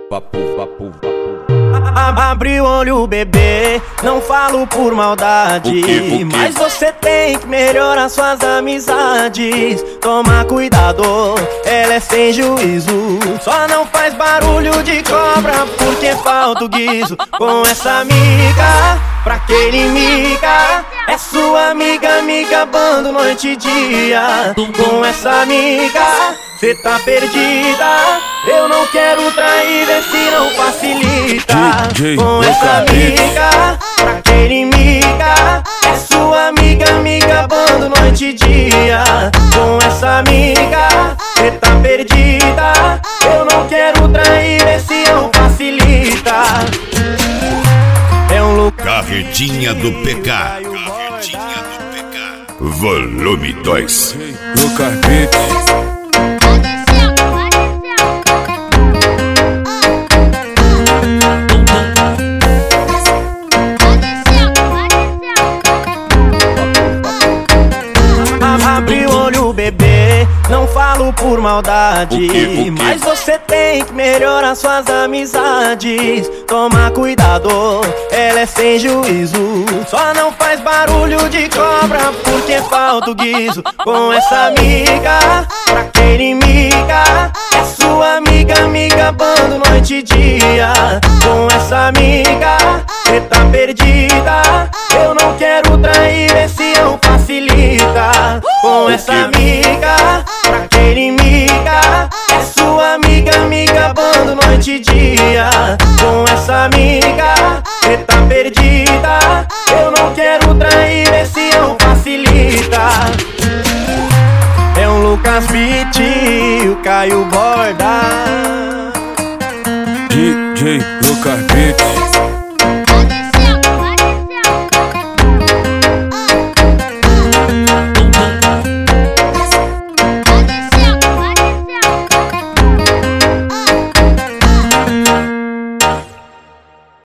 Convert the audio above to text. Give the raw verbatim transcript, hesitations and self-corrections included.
Papo, papo, papo. Abre o olho, bebê, não falo por maldade, O quê, o quê? mas você tem que melhorar suas amizades. Toma cuidado, ela é sem juízo, só não faz barulho de cobra porque falta o guiso. Com essa amiga, pra que inimiga? É sua amiga, amiga, bando noite e dia. Com essa amiga, cê tá perdida. Eu não quero trair, vê se não facilita. D J Com essa amiga, pra que inimiga? É sua amiga, amiga, bando noite e dia. Com essa amiga, cê tá perdida. Eu não quero trair, vê se não facilita. É um louco. Carretinha do P K. Carretinha do P K. Volume dois. Lucas Beats. Abre o olho, bebê, não falo por maldade, O quê, o quê? mas você tem que melhorar suas amizades. Toma cuidado, ela é sem juízo, só não faz barulho de cobra porque falta o guiso. Com essa amiga, pra que inimiga? É sua amiga, amiga, bando noite e dia. Com essa amiga, cê tá perdida. Eu não quero trair, vê se não facilita. Com essa amiga, pra que inimiga? É sua amiga, amiga, bando noite e dia. Com essa amiga, cê tá perdida. Eu não quero trair, vê se não facilita. É um Lucas Beat, o Caio Borda. D J Lucas Beats.